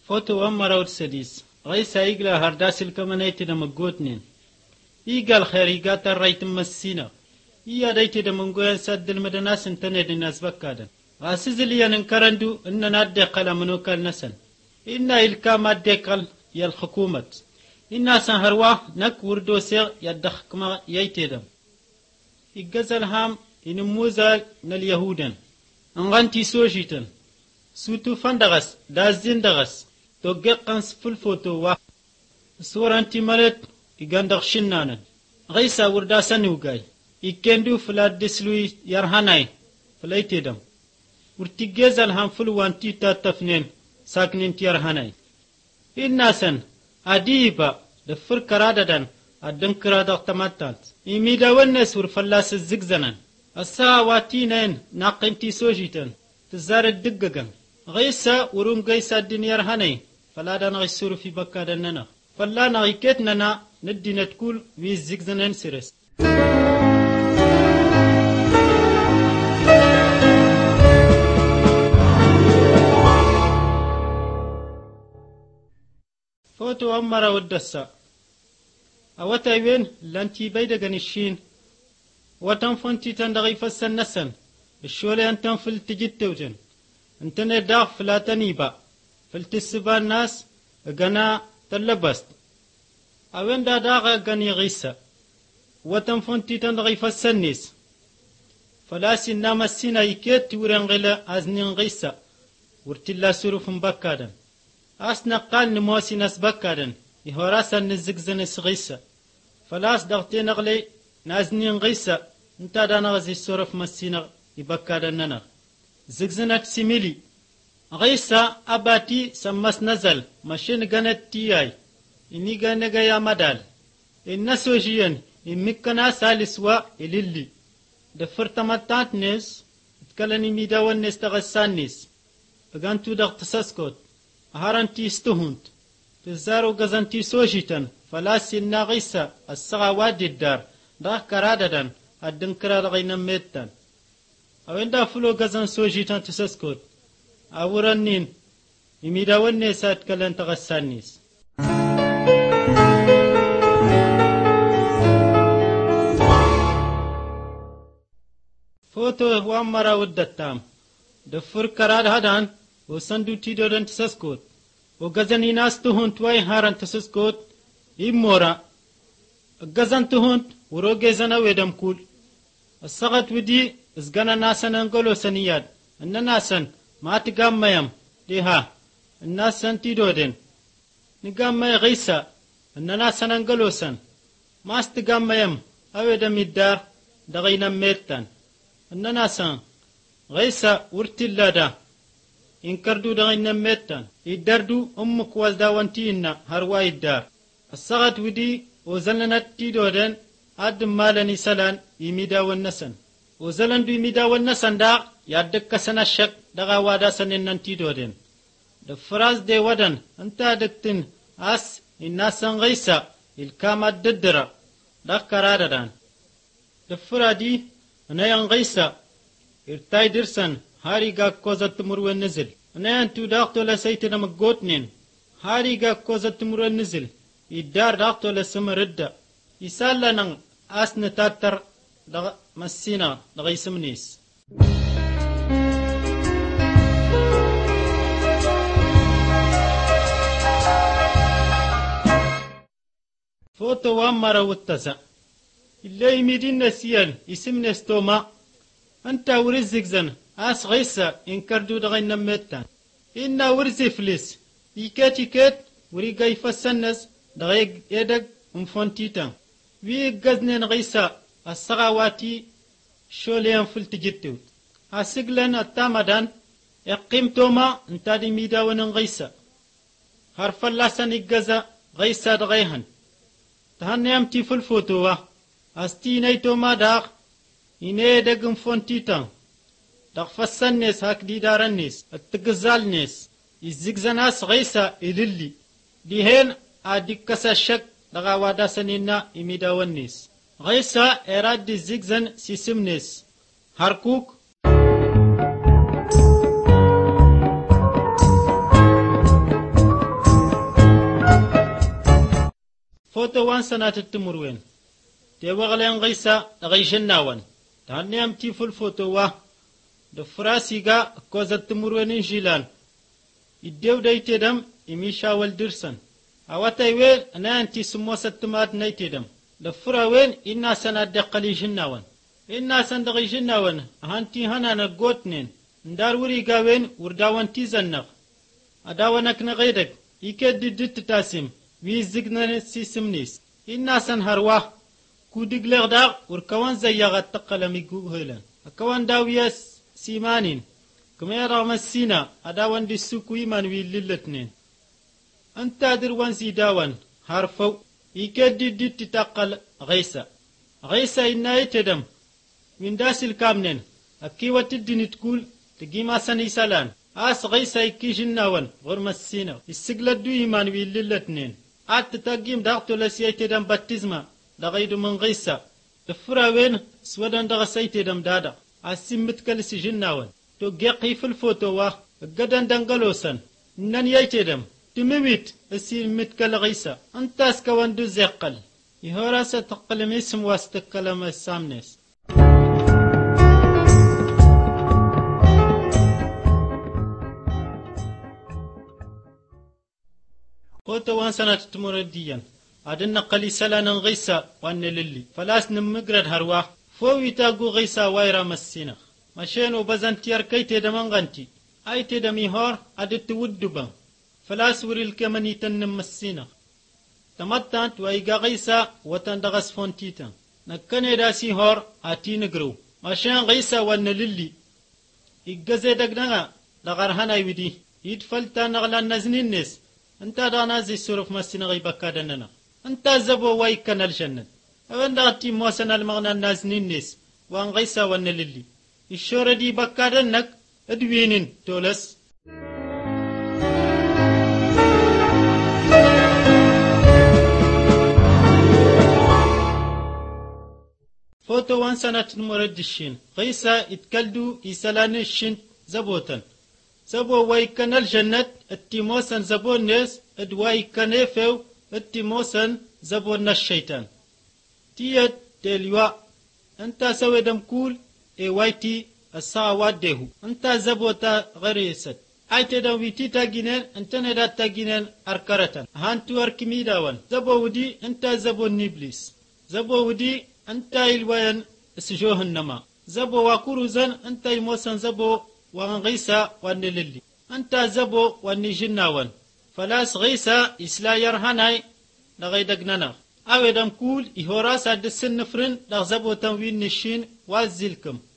فوتو ومرا ورسديس غيسا إيقلا هرداس الكمانيتي دمقوتنين إيقال خيريقات الرأيت مسينا إيا دايتي دمنقوين ساد المدناس انتني ديناس بكادا غاسزليا ننكرندو إننا الدقال منوكال نسن إنا إلكام الدقال يالحكومة إنا سنهروا نك وردو سيغ يدخكما ييتيدم إيقازل هام إنموزا ناليهودن انغانتي سوشيتن سوتو فاندغس دازين دغس توقع قنص في الفوتو سورانتي مالت إيقاندغ شنانا غيسا ورداسا نوغاي إيكندو فلاد دسلوي يرهاناي فلايتيدم ورتيجيزال هم فلوانتي تاتفنين ساكنين تيرهاناي إناسن أديبا دفر كراددان أدن كرادغ تماتات إميدا ونس ورفلاس الزقزنان الساواتينين ناقنتي سوجيتن تزار الدققن غيسا ورون غيسا الدنيار هاني فلا دان غيسور في بكا دننا فلا نغيكتنا ندي نتكول ويز زقزنان سيرس فوتو أمرا ودسا أوتايوين لانتي بيدا غنشين وتنفنتي تندغي فسن نسن الشولي أنتن فلتجتوجن انتن داغ فلاتنيبا فلتسبا الناس غنا تلبست أوين دا داغ غني غيسا وتنفنتي تندغي فسن نيس فلاسي نام السينا يكيت ورنغلا أزنين غيسا ورتلا سروف مبكادا أسنا قال نموسي ناس بكادا يهوراسا نزقزن سغيسا فلاس دغتين غلي نازنين غيسا انتا دانا غزي سورف مسينا يبكادا ننا زقزنات سيميلي غيسا أباتي سمس نزل ماشين غانت تياي إني غانغا يا مدال إنا سوجيا إمكنا سالسوا إليلي دفرت متات نيس اتكالني ميداوان نيس تغسان نيس اغانتو دغتساسكوت هارنتي استهونت تزارو غزانتي سوجيتن فلاسي الناغيسا السغا وادي الدار داخ كراددن الدن كراد غينا ميتن اوين دا فلو غزان سوجيتن تساسكوت اورنين يميداوان نيسات كلن تغسانيس فوتو وامرا ودتام دفر كراد هدان وسندو تيدودن تساسكوت وغزاني ناس تهونت واي هارن تساسكوت إمورا غزان تهونت وروغي زنا ويدم كول السغت ودي ازغانا ناسن انغلو سنياد ان ناسن ما تقام ميم لها الناسن تيدودن نقام مي غيسا ان ناسن انغلو سن ما استقام ميم اويدم الدار دغينا ميتان ان ناسن غيسا ورتلادا إن كردو دغينا ميتان إدردو أمك والداوانتينا هروا الدار السغت ودي وزلنا تيدودن عد مالني سلان يميدا والنسن وزلن دو يميدا والنسن دا يادك سنة الشك دغا وادا سنن تيدودن دفراز دي ودن انتا دكتن أس الناسن غيسا الكامات ددرا دغ كراددان دفرا دي نيان غيسا ارتاي درسن هاريغا كوزت مروى النزل أنا أنتو داقتو لسيتنا مقوتنين هاريغا كوزت مروى النزل يدار داقتو لسمردة يسال لنا أسن تاتر مسينا لغيسمنيس فوتو وامرا واتسا اللي يميدين نسيال اسم نستوما أنت ورزق زن أس غيسا إن كردو دغينا ميتان إنا ورزي فلس يكات وريقا يفسنس دغيق يدق مفونتيتان ويقزنين غيسا السغاواتي شوليان فلتجتو أسقلن التامدان اقيمتوما انتادي ميداون غيسا حرف اللاسان يقزا غيسا دغيهن تهني أمتي فالفوتوة أستينيتوما داغ إني دق مفونتيتان دغفسن نيس هاك دي دارن نيس التقزال نيس يزيقزناس غيسا إللي ديهين آدك كسا شك دغا وادا سنينا إميداون نيس غيسا إراد دي زيقزن سيسم نيس هاركوك فوتو وان سنة التمروين تيوغلين غيسا غيشناون تهني أمتي في الفوتو واه دفراسيغا كوزا التمروين جيلان يديو دايتدم إميشا والدرسن أواتايوين أنا أنتي سموسة تمات نايتدم دفراوين إنا سنة دقلي جناون إنا سندغي جناون هانتي هنا نقوتنين ندار وريقاوين ورداوان تيزنغ أداوانك نغيرك يكد دت تاسم ويزقنا سيسمنيس إنا سن هرواه كودق لغداغ وركوان زيغة تقلمي قوهلان أكوان داوياس سيمانين كما يرى مسينا أداوان دي السوكوي من ويللتنين أنت دروان زيداوان هارفو يكد دت تقل غيسا إنا يتدم من داس الكامنين أكيوة الدين تقول تقيما سني سالان آس غيسا يكي جناوان غرم السينا السقلة دو إيمان ويللتنين آت تقيم داغتو لسيتدم باتزما لغيدو من غيسا دفراوين سودان دغسيتدم دادا آسيم متكالس جناوان تو جيقي في الفوتوة قدن دنقلوسن نن يتدم تمويت السيم متكال غيسا انتاس كوان دو زيقل يهوراسة تقلم اسم واستكلم السامنس فوتو وان سنة تمرديا عدنا قلي سلانا غيسا وان للي فلاس نمقرد هروا فوي تاقو غيسا وايرا مسينا مشينو بزنتيار كي تدمان غنتي اي تدمي هور عدت ودبا فلاس وري الكمني تنم مسينا تمتانت وايقا غيسا وتندغس فونتيتا نكني داسي هور اتي نقرو مشين غيسا وان للي إقازي دقنا لغرهانا يودي يدفلتا نغلا نزنين نس انت دانا زي سورف مسينا غيبكا دننا انت زبو وايكنا الجنة اوان دغتي موسنا المغنى النازنين نس وان غيسا وان للي الشورة دي بكا دنك ادوينين تولس فوتو وان سنة نمرد الشين غيسا اتكالدو يسالان الشين زبوتا زبو وايكنا الجنة التيموسن زبو الناس ادوايكنا فيو التيموسن زبو الشيطان تيت تليوا انت سوي دمكول اي وايتي الساوات ديهو انت زبوتا غريست ايت دويتي تاجينين انت ندا تاجينين اركرتن هانتو اركميداون زبو ودي انت زبو النبليس زبو ودي انت الوين سجوه النما زبو وكروزن انت يموسن زبو وان غيسا وان للي انت زبو وان جناون فلاس غيسا اسلا يرهناي لغيدقننا او دم كول يهوراسا دسن نفرن لغزبو تنوين نشين وازلكم